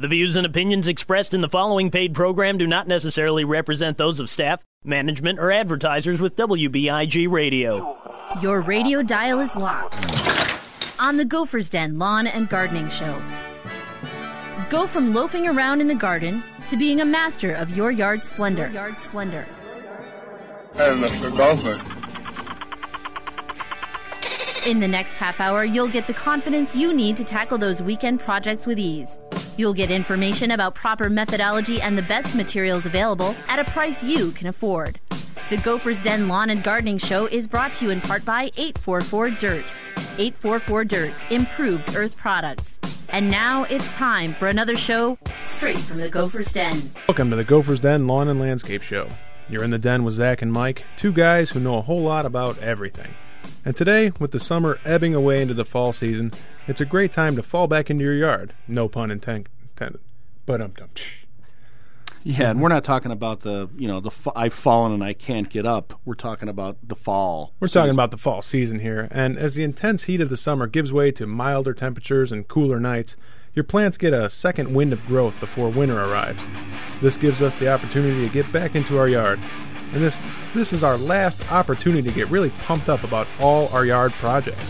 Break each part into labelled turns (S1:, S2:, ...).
S1: The views and opinions expressed in the following paid program do not necessarily represent those of staff, management, or advertisers with WBIG Radio.
S2: Your radio dial is locked on the Gopher's Den Lawn and Gardening Show. Go from loafing around in the garden to being a master of your yard splendor.
S3: Hey, Mr. Golfer.
S2: In the next half hour, you'll get the confidence you need to tackle those weekend projects with ease. You'll get information about proper methodology and the best materials available at a price you can afford. The Gopher's Den Lawn and Gardening Show is brought to you in part by 844-DIRT. 844-DIRT, improved earth products. And now it's time for another show straight from the Gopher's Den.
S4: Welcome to the Gopher's Den Lawn and Landscape Show. You're in the den with Zach and Mike, two guys who know a whole lot about everything. And today, with the summer ebbing away into the fall season, it's a great time to fall back into your yard. No pun intended.
S5: Yeah, and we're not talking about I've fallen and I can't get up. We're talking about the fall.
S4: We're talking about the fall season here, and as the intense heat of the summer gives way to milder temperatures and cooler nights, your plants get a second wind of growth before winter arrives. This gives us the opportunity to get back into our yard. And this is our last opportunity to get really pumped up about all our yard projects.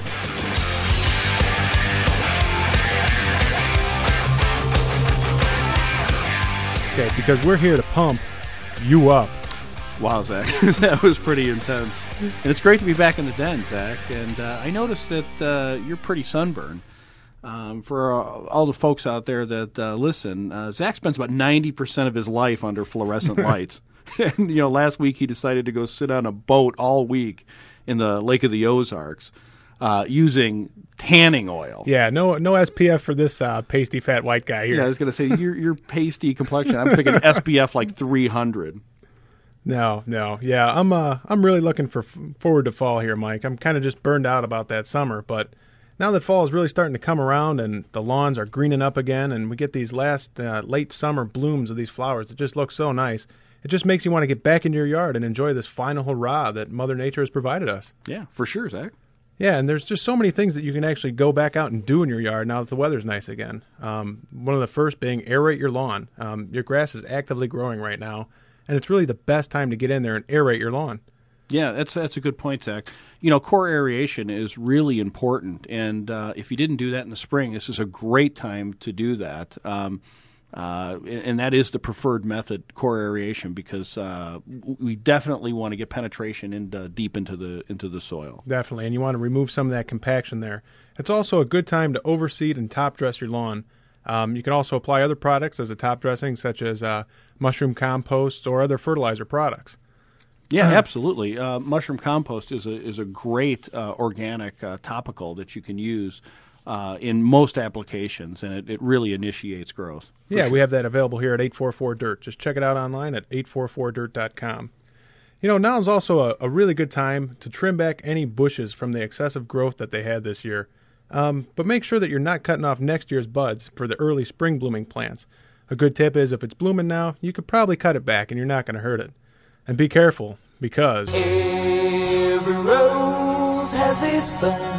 S4: Okay, because we're here to pump you up.
S5: Wow, Zach, that was pretty intense. And it's great to be back in the den, Zach. And I noticed that you're pretty sunburned. For all the folks out there that listen, Zach spends about 90% of his life under fluorescent lights. And, last week he decided to go sit on a boat all week in the Lake of the Ozarks using tanning oil.
S4: Yeah, no SPF for this pasty fat white guy here.
S5: Yeah, I was going to say, your pasty complexion, I'm thinking SPF like 300.
S4: No. Yeah, I'm really looking forward to fall here, Mike. I'm kind of just burned out about that summer, but now that fall is really starting to come around and the lawns are greening up again and we get these last late summer blooms of these flowers that just look so nice, it just makes you want to get back into your yard and enjoy this final hurrah that Mother Nature has provided us.
S5: Yeah, for sure, Zach.
S4: Yeah, and there's just so many things that you can actually go back out and do in your yard now that the weather's nice again. One of the first being aerate your lawn. Your grass is actively growing right now, and it's really the best time to get in there and aerate your lawn.
S5: Yeah, that's a good point, Zach. Core aeration is really important, and if you didn't do that in the spring, this is a great time to do that. And that is the preferred method, core aeration, because we definitely want to get penetration deep into the soil.
S4: Definitely, and you want to remove some of that compaction there. It's also a good time to overseed and top dress your lawn. You can also apply other products as a top dressing, such as mushroom compost or other fertilizer products.
S5: Yeah, absolutely. Mushroom compost is a great organic topical that you can use in most applications, and it really initiates growth.
S4: Yeah, we have that available here at 844-DIRT. Just check it out online at 844dirt.com. Now is also a really good time to trim back any bushes from the excessive growth that they had this year. But make sure that you're not cutting off next year's buds for the early spring blooming plants. A good tip is if it's blooming now, you could probably cut it back and you're not going to hurt it. And be careful, because
S6: every rose has its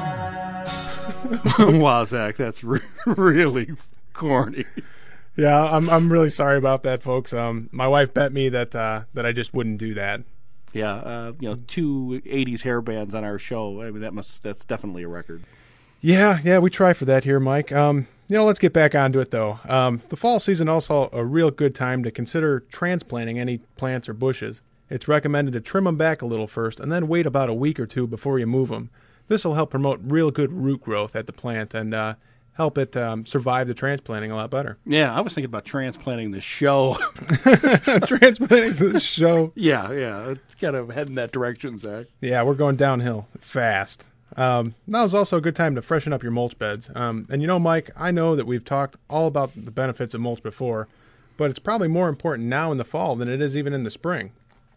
S6: thorn.
S5: Wow, Zach, that's really corny.
S4: Yeah, I'm really sorry about that, folks. My wife bet me that I just wouldn't do that.
S5: Yeah, two 80s hair bands on our show. I mean, that's definitely a record.
S4: Yeah, we try for that here, Mike. Let's get back onto it, though. The fall season also a real good time to consider transplanting any plants or bushes. It's recommended to trim them back a little first and then wait about a week or two before you move them. This will help promote real good root growth at the plant and help it survive the transplanting a lot better.
S5: Yeah, I was thinking about transplanting the show.
S4: Transplanting the show?
S5: Yeah. It's kind of heading that direction, Zach.
S4: Yeah, we're going downhill fast. Now is also a good time to freshen up your mulch beds. And Mike, I know that we've talked all about the benefits of mulch before, but it's probably more important now in the fall than it is even in the spring.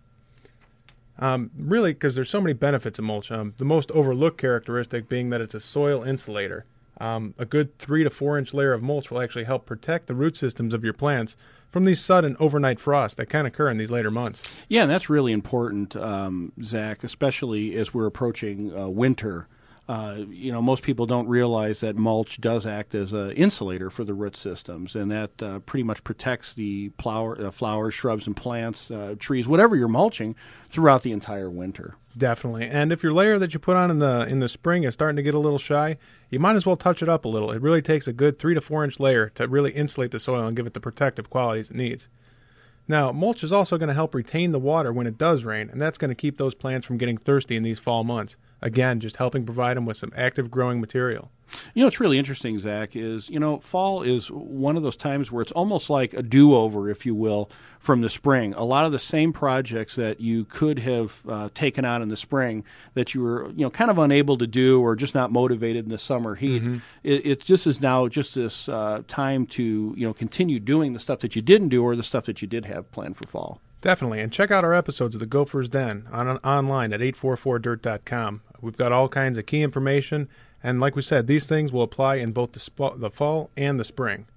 S4: Really, because there's so many benefits of mulch. The most overlooked characteristic being that it's a soil insulator. A good 3 to 4 inch layer of mulch will actually help protect the root systems of your plants from these sudden overnight frosts that can occur in these later months.
S5: Yeah, and that's really important, Zach, especially as we're approaching winter. Most people don't realize that mulch does act as an insulator for the root systems, and that pretty much protects the flowers, shrubs, and plants, trees, whatever you're mulching, throughout the entire winter.
S4: Definitely. And if your layer that you put on in the spring is starting to get a little shy, you might as well touch it up a little. It really takes a good 3 to 4 inch layer to really insulate the soil and give it the protective qualities it needs. Now, mulch is also going to help retain the water when it does rain, and that's going to keep those plants from getting thirsty in these fall months. Again, just helping provide them with some active growing material.
S5: What's really interesting, Zach, is, fall is one of those times where it's almost like a do-over, if you will, from the spring. A lot of the same projects that you could have taken on in the spring that you were, kind of unable to do or just not motivated in the summer heat, it just is now just this time to, continue doing the stuff that you didn't do or the stuff that you did have planned for fall.
S4: Definitely, and check out our episodes of the Gopher's Den online at 844dirt.com. We've got all kinds of key information, and like we said, these things will apply in both the fall and the spring.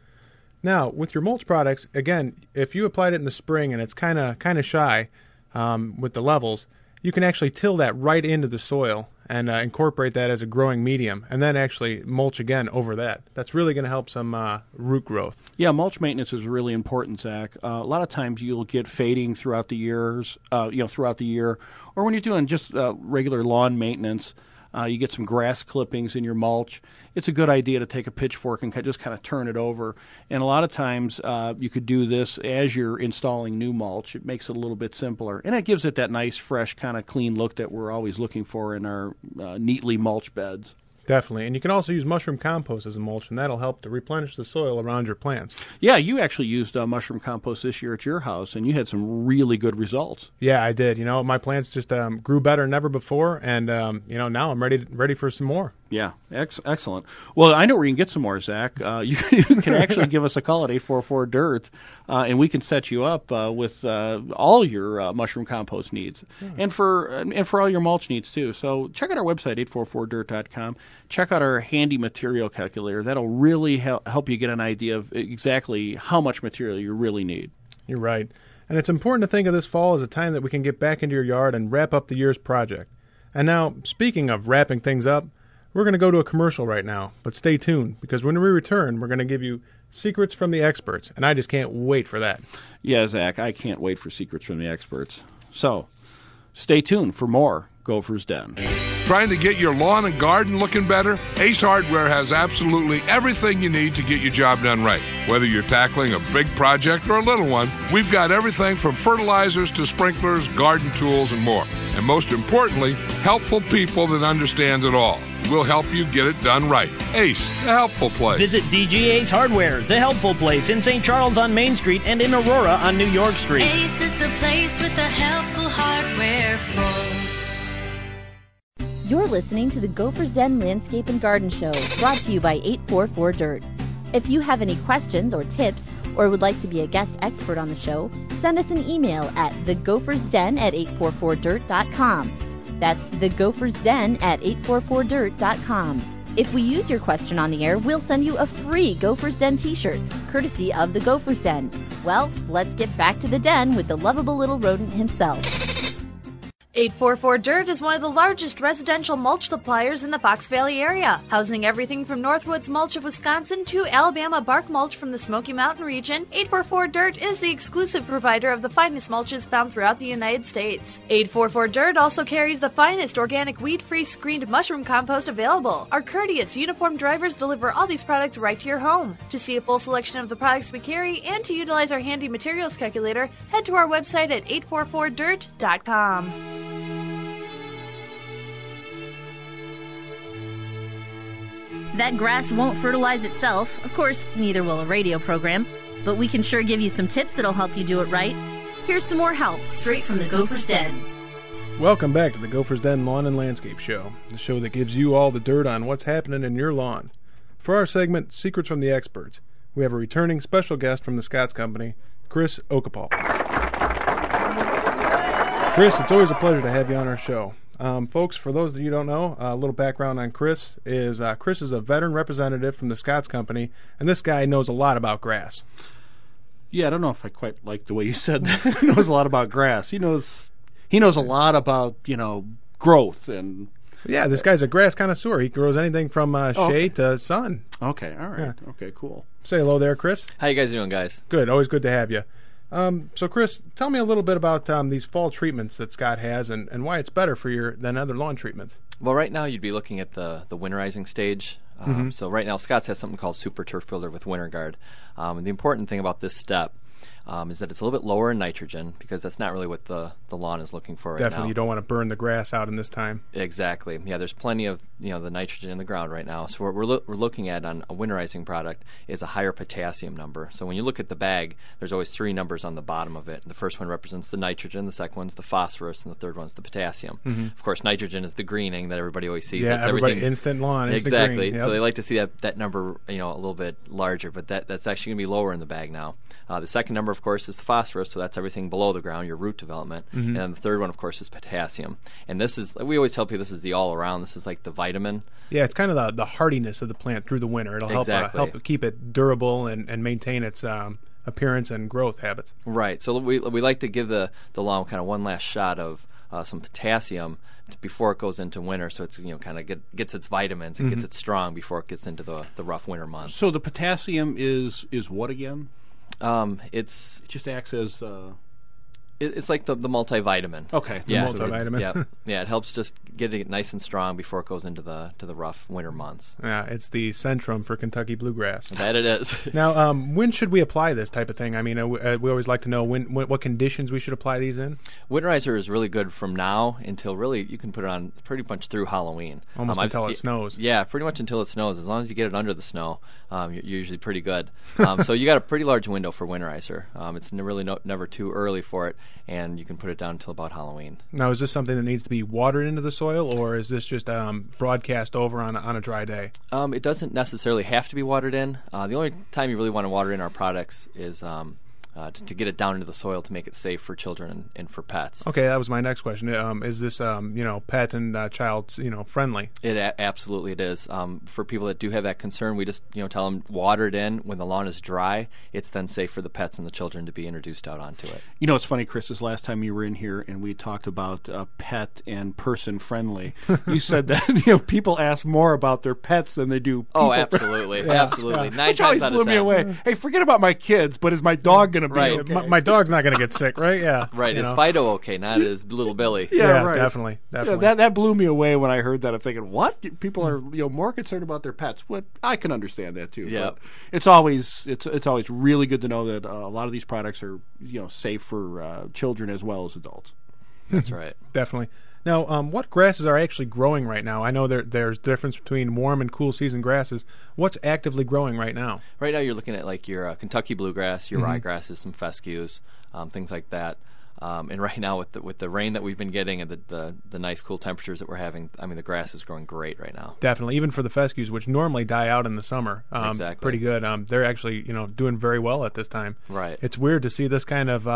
S4: Now, with your mulch products, again, if you applied it in the spring and it's kind of shy with the levels, you can actually till that right into the soil and incorporate that as a growing medium, and then actually mulch again over that. That's really going to help some root growth.
S5: Yeah, mulch maintenance is really important, Zach. A lot of times you'll get fading throughout the years, throughout the year, or when you're doing just regular lawn maintenance. You get some grass clippings in your mulch. It's a good idea to take a pitchfork and just kind of turn it over. And a lot of times you could do this as you're installing new mulch. It makes it a little bit simpler. And it gives it that nice, fresh, kind of clean look that we're always looking for in our neatly mulched beds.
S4: Definitely. And you can also use mushroom compost as a mulch, and that'll help to replenish the soil around your plants.
S5: Yeah, you actually used mushroom compost this year at your house, and you had some really good results.
S4: Yeah, I did. My plants just grew better than ever before, and, now I'm ready for some more.
S5: Yeah, excellent. Well, I know where you can get some more, Zach. You can actually give us a call at 844-DIRT, and we can set you up with all your mushroom compost needs, and for all your mulch needs too. So check out our website, 844dirt.com. Check out our handy material calculator. That'll really help you get an idea of exactly how much material you really need.
S4: You're right. And it's important to think of this fall as a time that we can get back into your yard and wrap up the year's project. And now, speaking of wrapping things up, we're going to go to a commercial right now, but stay tuned, because when we return, we're going to give you secrets from the experts, and I just can't wait for that.
S5: Yeah, Zach, I can't wait for secrets from the experts. So, stay tuned for more Gopher's Den.
S3: Trying to get your lawn and garden looking better? Ace Hardware has absolutely everything you need to get your job done right. Whether you're tackling a big project or a little one, we've got everything from fertilizers to sprinklers, garden tools, and more. And most importantly, helpful people that understand it all. We'll help you get it done right. Ace, the helpful place.
S1: Visit DG Ace Hardware, the helpful place, in St. Charles on Main Street and in Aurora on New York Street.
S7: Ace is the place with the helpful hardware, folks.
S2: You're listening to the Gopher's Den Landscape and Garden Show, brought to you by 844-DIRT. If you have any questions or tips, or would like to be a guest expert on the show, send us an email at thegophersden@844dirt.com. That's thegophersden@844dirt.com. If we use your question on the air, we'll send you a free Gopher's Den t-shirt, courtesy of the Gopher's Den. Well, let's get back to the den with the lovable little rodent himself.
S8: 844-DIRT is one of the largest residential mulch suppliers in the Fox Valley area, housing everything from Northwoods Mulch of Wisconsin to Alabama Bark Mulch from the Smoky Mountain region. 844-DIRT is the exclusive provider of the finest mulches found throughout the United States. 844-DIRT also carries the finest organic weed-free screened mushroom compost available. Our courteous, uniformed drivers deliver all these products right to your home. To see a full selection of the products we carry and to utilize our handy materials calculator, head to our website at 844dirt.com.
S2: That grass won't fertilize itself. Of course, neither will a radio program. But we can sure give you some tips that'll help you do it right. Here's some more help, straight from the Gopher's Den.
S4: Welcome back to the Gopher's Den Lawn and Landscape Show, the show that gives you all the dirt on what's happening in your lawn. For our segment, Secrets from the Experts, we have a returning special guest from the Scotts Company, Chris Okapal. Chris, it's always a pleasure to have you on our show. Folks, for those of you who don't know, a little background on Chris is a veteran representative from the Scotts Company, and this guy knows a lot about grass.
S5: Yeah, I don't know if I quite like the way you said that. He knows a lot about grass. He knows a lot about, growth and
S4: Yeah, this guy's a grass connoisseur. He grows anything from shade to sun.
S5: Okay, all right. Yeah. Okay, cool.
S4: Say hello there, Chris.
S9: How you guys doing, guys?
S4: Good. Always good to have you. So, Chris, tell me a little bit about these fall treatments that Scott has and why it's better for than other lawn treatments.
S9: Well, right now you'd be looking at the winterizing stage. So right now Scott's has something called Super Turf Builder with Winter Guard. And the important thing about this step is that it's a little bit lower in nitrogen because that's not really what the lawn is looking for right now.
S4: Definitely, you don't want to burn the grass out in this time.
S9: Exactly. Yeah, there's plenty of the nitrogen in the ground right now. So what we're looking at on a winterizing product is a higher potassium number. So when you look at the bag, there's always 3 numbers on the bottom of it. The first one represents the nitrogen, the second one's the phosphorus, and the third one's the potassium. Of course, nitrogen is the greening that everybody always sees.
S4: Yeah,
S9: that's
S4: everybody
S9: everything.
S4: Instant lawn.
S9: Exactly.
S4: Green. Yep.
S9: So they like to see that number a little bit larger, but that's actually going to be lower in the bag now. The second number, of course, is the phosphorus, so that's everything below the ground, your root development. And then the third one, of course, is potassium. And this is, we always tell people this is the all-around. This is like the vitamin.
S4: Yeah, it's kind of the hardiness of the plant through the winter. It'll help keep it durable and maintain its appearance and growth habits.
S9: Right. So we like to give the lawn kind of one last shot of some potassium before it goes into winter, so it's kind of gets its vitamins and gets it strong before it gets into the rough winter months.
S5: So the potassium is what again?
S9: It
S5: just acts as
S9: it's like the multivitamin.
S5: Okay,
S9: yeah,
S5: the
S4: multivitamin.
S9: Yeah, it helps just get it nice and strong before it goes into the rough winter months.
S4: Yeah, it's the Centrum for Kentucky bluegrass.
S9: That it is.
S4: Now, when should we apply this type of thing? I mean, we always like to know what conditions we should apply these in.
S9: Winterizer is really good from now until really you can put it on pretty much through Halloween.
S4: Almost until it snows.
S9: Yeah, pretty much until it snows. As long as you get it under the snow, you're usually pretty good. So you got a pretty large window for winterizer. It's really never too early for it, and you can put it down until about Halloween.
S4: Now, is this something that needs to be watered into the soil, or is this just broadcast over on a dry day?
S9: It doesn't necessarily have to be watered in. The only time you really want to water in our products is to get it down into the soil to make it safe for children and for pets.
S4: Okay, that was my next question. Is this pet and child friendly?
S9: Absolutely it is. For people that do have that concern, we just tell them water it in when the lawn is dry. It's then safe for the pets and the children to be introduced out onto it.
S5: It's funny, Chris, this last time you were in here and we talked about pet and person friendly, you said that people ask more about their pets than they do people.
S9: Oh, absolutely.
S4: Yeah.
S9: Absolutely.
S4: Yeah.
S9: 9
S5: Which
S9: times
S5: always
S9: out
S5: blew
S9: of
S5: me
S9: 10.
S5: away. Hey, forget about my kids, but is my dog going to be
S9: Right.
S5: okay?
S4: My dog's not going to get sick, right? Yeah.
S9: Right. Is Fido okay? Not as little Billy.
S5: Yeah, right.
S4: Definitely.
S5: Yeah, that blew me away when I heard that. I'm thinking, what? People are more concerned about their pets. What? I can understand that too.
S9: Yeah.
S5: But it's always really good to know that a lot of these products are safe for children as well as adults.
S9: That's right.
S4: Definitely. Now, what grasses are actually growing right now? I know there's difference between warm and cool season grasses. What's actively growing right now?
S9: Right now, you're looking at like your Kentucky bluegrass, your ryegrasses, some fescues, things like that. And right now, with the rain that we've been getting and the nice cool temperatures that we're having, I mean, the grass is growing great right now.
S4: Definitely, even for the fescues, which normally die out in the summer.
S9: Exactly.
S4: Pretty good. They're actually doing very well at this time.
S9: Right.
S4: It's weird to see this kind of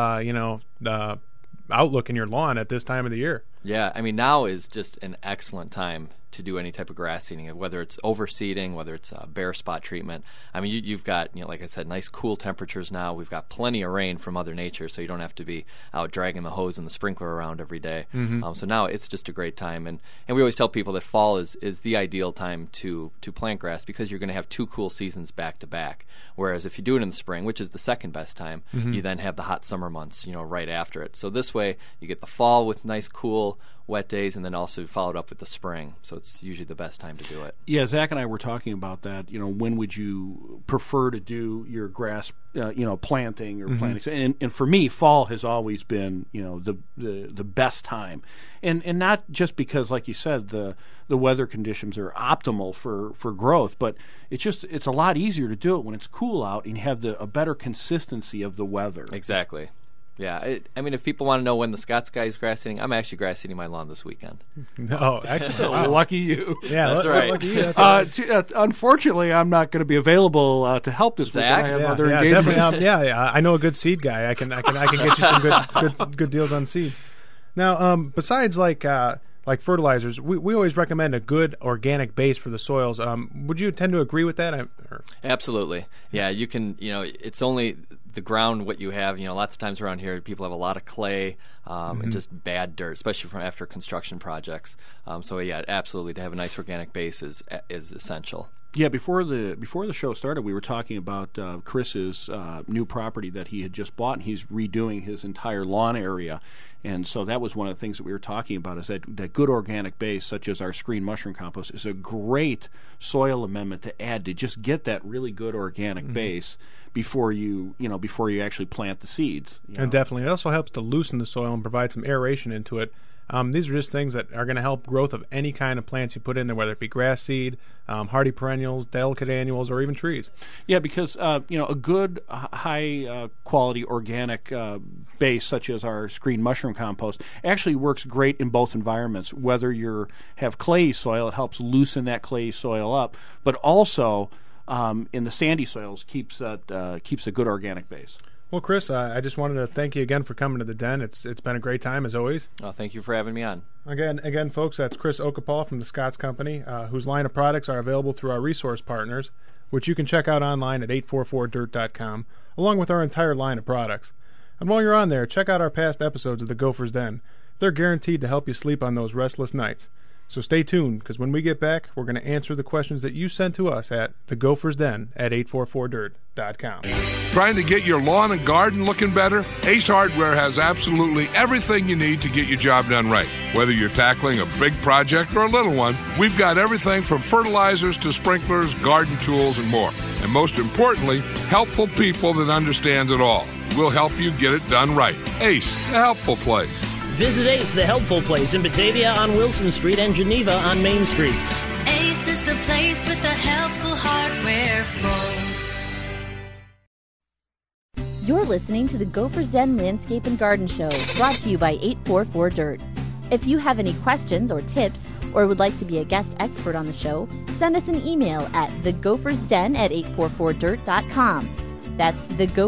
S4: outlook in your lawn at this time of the year.
S9: Yeah, I mean, now is just an excellent time to do any type of grass seeding, whether it's overseeding, whether it's bare spot treatment. I mean, you've got, like I said, nice cool temperatures now. We've got plenty of rain from Mother Nature, so you don't have to be out dragging the hose and the sprinkler around every day. So now it's just a great time. And we always tell people that fall is the ideal time to plant grass because you're going to have 2 cool seasons back to back. Whereas if you do it in the spring, which is the second best time, you then have the hot summer months, right after it. So this way you get the fall with nice, cool, wet days, and then also followed up with the spring. So it's usually the best time to do it.
S5: Yeah, Zach and I were talking about that. When would you prefer to do your grass, planting or planting? And for me, fall has always been, the best time, and not just because, like you said, the weather conditions are optimal for growth, but it's a lot easier to do it when it's cool out and you have a better consistency of the weather.
S9: Exactly. Yeah, I mean, if people want to know when the Scott's guy is grass seeding, I'm actually grass seeding my lawn this weekend.
S4: Oh, excellent. Wow.
S5: Lucky you.
S4: Yeah,
S9: that's right.
S4: Lucky you. That's right.
S5: Unfortunately, I'm not going to be available to help this
S9: Zach?
S5: weekend. I have other engagements.
S4: Definitely. I know a good seed guy. I can get you some good deals on seeds. Now, besides like fertilizers, we always recommend a good organic base for the soils. Would you tend to agree with that?
S9: Absolutely. Yeah, you can. It's only the ground, what you have, lots of times around here, people have a lot of clay and just bad dirt, especially from after construction projects. So yeah, absolutely, to have a nice organic base is essential.
S5: Yeah, before the show started, we were talking about Chris's new property that he had just bought, and he's redoing his entire lawn area. And so that was one of the things that we were talking about, is that good organic base, such as our screen mushroom compost, is a great soil amendment to add to just get that really good organic base before you actually plant the seeds.
S4: And definitely, it also helps to loosen the soil and provide some aeration into it. These are just things that are going to help growth of any kind of plants you put in there, whether it be grass seed, hardy perennials, delicate annuals, or even trees.
S5: Yeah, because a good high quality organic base, such as our screen mushroom compost, actually works great in both environments. Whether you have clayey soil, it helps loosen that clayey soil up, but also in the sandy soils keeps a good organic base.
S4: Well, Chris, I just wanted to thank you again for coming to the Den. It's been a great time, as always.
S9: Well, thank you for having me on.
S4: Again, folks, that's Chris Okapal from the Scotts Company, whose line of products are available through our resource partners, which you can check out online at 844dirt.com, along with our entire line of products. And while you're on there, check out our past episodes of The Gopher's Den. They're guaranteed to help you sleep on those restless nights. So stay tuned, because when we get back, we're going to answer the questions that you sent to us at thegophersden@844dirt.com.
S3: Trying to get your lawn and garden looking better? Ace Hardware has absolutely everything you need to get your job done right. Whether you're tackling a big project or a little one, we've got everything from fertilizers to sprinklers, garden tools, and more. And most importantly, helpful people that understand it all. We'll help you get it done right. Ace, the helpful place.
S1: Visit Ace, the helpful place, in Batavia on Wilson Street and Geneva on Main Street.
S7: Ace is the place with the helpful hardware, folks.
S2: You're listening to the Gopher's Den Landscape and Garden Show, brought to you by 844 Dirt. If you have any questions or tips, or would like to be a guest expert on the show, send us an email at thegophersden@844dirt.com. That's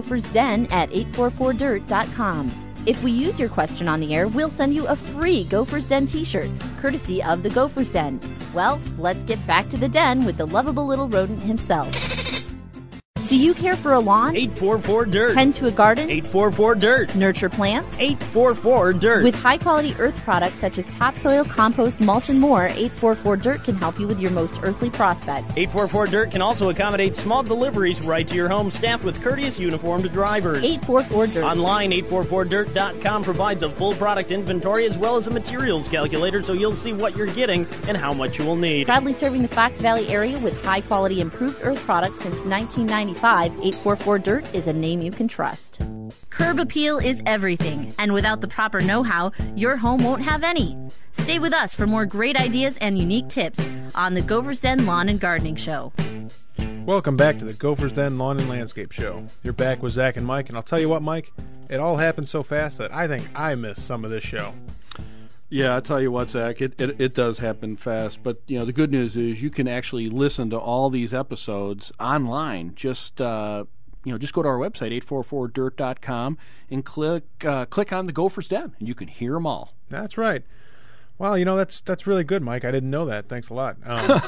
S2: thegophersden@844dirt.com. If we use your question on the air, we'll send you a free Gopher's Den t-shirt, courtesy of the Gopher's Den. Well, let's get back to the den with the lovable little rodent himself. Do you care for a lawn?
S1: 844-DIRT.
S2: Tend to a garden?
S1: 844-DIRT.
S2: Nurture plants?
S1: 844-DIRT.
S2: With high-quality earth products such as topsoil, compost, mulch, and more, 844-DIRT can help you with your most earthly prospects.
S1: 844-DIRT can also accommodate small deliveries right to your home, staffed with courteous uniformed drivers.
S2: 844-DIRT.
S1: Online, 844dirt.com provides a full product inventory as well as a materials calculator, so you'll see what you're getting and how much you will need.
S2: Proudly serving the Fox Valley area with high-quality improved earth products since 1995, 844-DIRT is a name you can trust. Curb appeal is everything, and without the proper know-how, your home won't have any. Stay with us for more great ideas and unique tips on the Gopher's Den Lawn and Gardening Show.
S4: Welcome back to the Gopher's Den Lawn and Landscape Show. You're back with Zach and Mike, and I'll tell you what, Mike, it all happened so fast that I think I missed some of this show.
S5: Yeah, I'll tell you what, Zach, it does happen fast. But, the good news is you can actually listen to all these episodes online. Just go to our website, 844dirt.com, and click on the Gopher's Den, and you can hear them all.
S4: That's right. Well, that's really good, Mike. I didn't know that. Thanks a lot.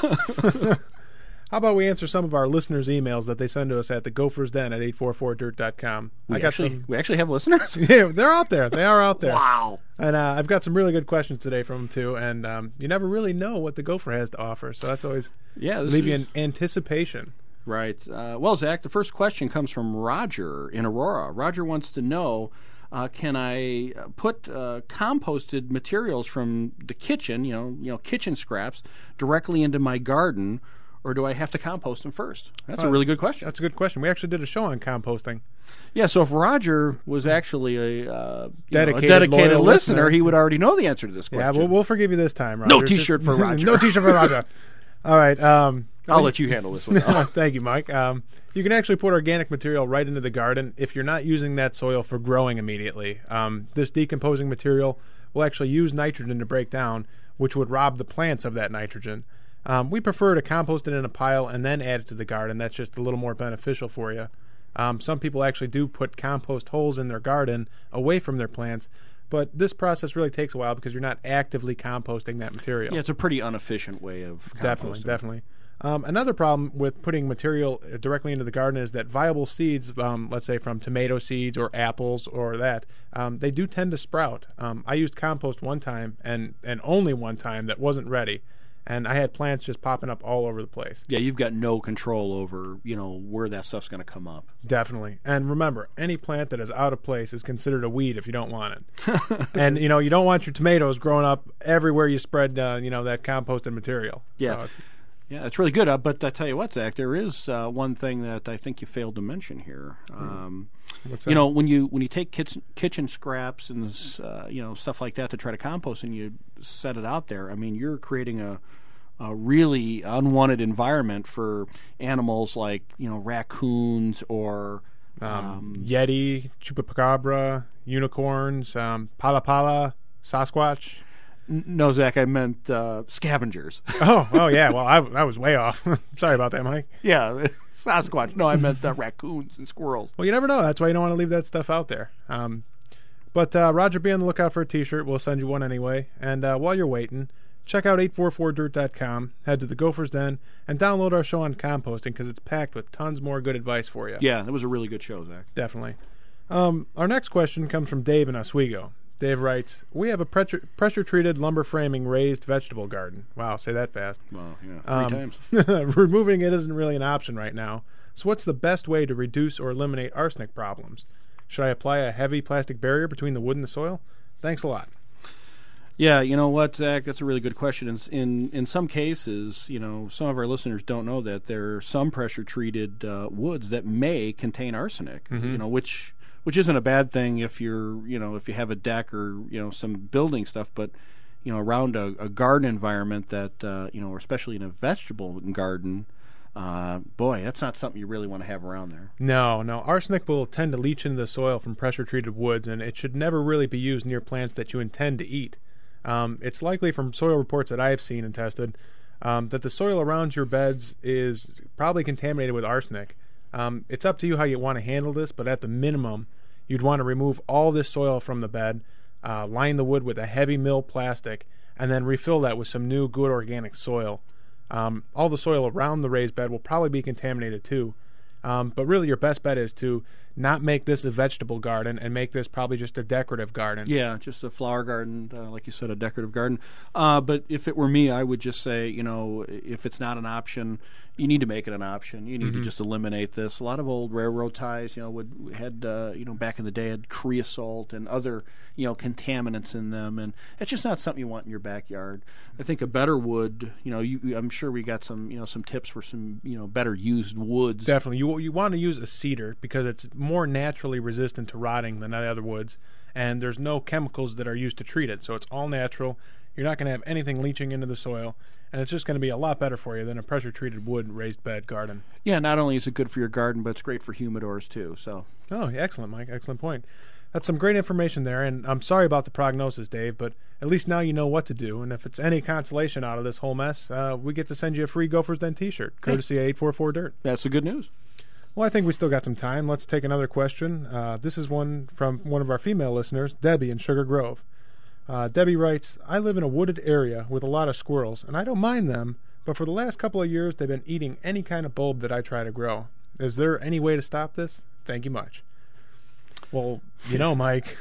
S4: How about we answer some of our listeners' emails that they send to us at thegophersden@844dirt.com.
S5: We actually have listeners?
S4: Yeah, they're out there. They are out there.
S5: Wow.
S4: And I've got some really good questions today from them, too. And you never really know what the Gopher has to offer, so that's always leave you in anticipation.
S5: Right. Well, Zach, the first question comes from Roger in Aurora. Roger wants to know, can I put composted materials from the kitchen, kitchen scraps, directly into my garden, or do I have to compost them first? That's a really good question.
S4: That's a good question. We actually did a show on composting.
S5: Yeah, so if Roger was actually a
S4: dedicated
S5: listener, he would already know the answer to this question.
S4: Yeah, we'll forgive you this time, Roger.
S5: No T-shirt for Roger.
S4: No T-shirt for Roger. All right.
S5: I'll let you handle this one.
S4: Thank you, Mike. You can actually put organic material right into the garden if you're not using that soil for growing immediately. This decomposing material will actually use nitrogen to break down, which would rob the plants of that nitrogen. We prefer to compost it in a pile and then add it to the garden. That's just a little more beneficial for you. Some people actually do put compost holes in their garden away from their plants, but this process really takes a while because you're not actively composting that material.
S5: Yeah, it's a pretty inefficient way of composting.
S4: Definitely. Another problem with putting material directly into the garden is that viable seeds, let's say from tomato seeds or apples or that, they do tend to sprout. I used compost one time and only one time that wasn't ready, and I had plants just popping up all over the place.
S5: Yeah, you've got no control over, where that stuff's going to come up.
S4: Definitely. And remember, any plant that is out of place is considered a weed if you don't want it. And, you don't want your tomatoes growing up everywhere you spread, that composted material.
S5: Yeah.
S4: So,
S5: yeah, that's really good. But I tell you what, Zach, there is one thing that I think you failed to mention here.
S4: What's that?
S5: When you take kitchen scraps and stuff like that to try to compost and you set it out there, I mean, you're creating a really unwanted environment for animals like raccoons or
S4: Yeti, chupacabra, unicorns, pala, Sasquatch.
S5: No, Zach, I meant scavengers.
S4: Oh, yeah. Well, I was way off. Sorry about that, Mike.
S5: Yeah, Sasquatch. No, I meant raccoons and squirrels.
S4: Well, you never know. That's why you don't want to leave that stuff out there. But Roger, be on the lookout for a T-shirt. We'll send you one anyway. And while you're waiting, check out 844dirt.com, head to the Gopher's Den, and download our show on composting because it's packed with tons more good advice for you.
S5: Yeah, it was a really good show, Zach.
S4: Definitely. Our next question comes from Dave in Oswego. Dave writes, we have a pressure-treated lumber framing raised vegetable garden. Wow, say that fast.
S5: Wow, yeah, 3 times.
S4: Removing it isn't really an option right now. So what's the best way to reduce or eliminate arsenic problems? Should I apply a heavy plastic barrier between the wood and the soil? Thanks a lot.
S5: Yeah, you know what, Zach? That's a really good question. In some cases, some of our listeners don't know that there are some pressure-treated woods that may contain arsenic, which isn't a bad thing if if you have a deck or some building stuff, but around a garden environment that or especially in a vegetable garden, boy, that's not something you really want to have around there.
S4: No, arsenic will tend to leach into the soil from pressure-treated woods, and it should never really be used near plants that you intend to eat. It's likely from soil reports that I have seen and tested that the soil around your beds is probably contaminated with arsenic. It's up to you how you want to handle this, but at the minimum, you'd want to remove all this soil from the bed, line the wood with a heavy mill plastic, and then refill that with some new good organic soil. All the soil around the raised bed will probably be contaminated too. But really your best bet is to not make this a vegetable garden and make this probably just a decorative garden.
S5: Yeah, just a flower garden, like you said, a decorative garden. But if it were me, I would just say, if it's not an option, you need to make it an option. You need to just eliminate this. A lot of old railroad ties, had back in the day had creosote and other, contaminants in them, and it's just not something you want in your backyard. I think a better wood, I'm sure we got some, some tips for some, better used woods.
S4: Definitely, you want to use a cedar because it's more naturally resistant to rotting than the other woods, and there's no chemicals that are used to treat it, so it's all natural. You're not going to have anything leaching into the soil, and it's just going to be a lot better for you than a pressure-treated wood raised bed garden.
S5: Yeah, not only is it good for your garden, but it's great for humidors too. So.
S4: Oh, excellent, Mike. Excellent point. That's some great information there, and I'm sorry about the prognosis, Dave, but at least now you know what to do, and if it's any consolation out of this whole mess, we get to send you a free Gophers Den T-shirt, courtesy of 844-DIRT.
S5: That's the good news.
S4: Well, I think we still got some time. Let's take another question. This is one from one of our female listeners, Debbie in Sugar Grove. Debbie writes, I live in a wooded area with a lot of squirrels, and I don't mind them, but for the last couple of years they've been eating any kind of bulb that I try to grow. Is there any way to stop this? Thank you much. Well, Mike,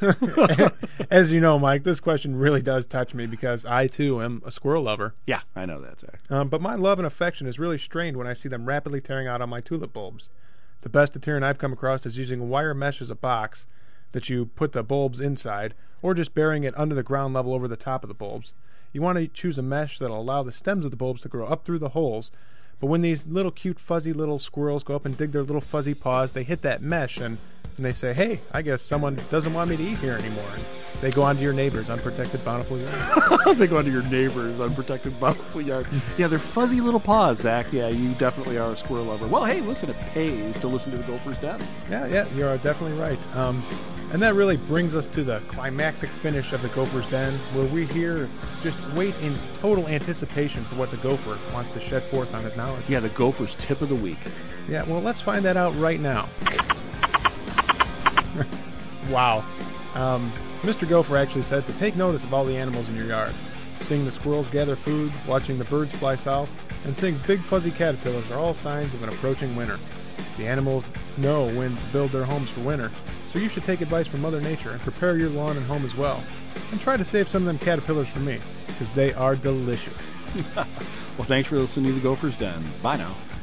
S4: as you know, Mike, this question really does touch me because I, too, am a squirrel lover.
S5: Yeah, I know that, Zach.
S4: But my love and affection is really strained when I see them rapidly tearing out on my tulip bulbs. The best deterrent I've come across is using wire mesh as a box that you put the bulbs inside, or just burying it under the ground level over the top of the bulbs. You want to choose a mesh that'll allow the stems of the bulbs to grow up through the holes, but when these little cute fuzzy little squirrels go up and dig their little fuzzy paws, they hit that mesh and they say, hey, I guess someone doesn't want me to eat here anymore. And they go onto your neighbor's unprotected, bountiful yard.
S5: They go onto your neighbor's unprotected, bountiful yard. Yeah, they're fuzzy little paws, Zach. Yeah, you definitely are a squirrel lover. Well, hey, listen, it pays to listen to the Gophers Den.
S4: Yeah, you're definitely right. And that really brings us to the climactic finish of the Gophers Den, where we here just wait in total anticipation for what the Gopher wants to shed forth on his knowledge.
S5: Yeah, the Gopher's tip of the week.
S4: Yeah, well, let's find that out right now. Wow. Mr. Gopher actually said to take notice of all the animals in your yard. Seeing the squirrels gather food, watching the birds fly south, and seeing big fuzzy caterpillars are all signs of an approaching winter. The animals know when to build their homes for winter, so you should take advice from Mother Nature and prepare your lawn and home as well. And try to save some of them caterpillars for me, because they are delicious.
S5: Well, thanks for listening to the Gopher's Den. Bye now.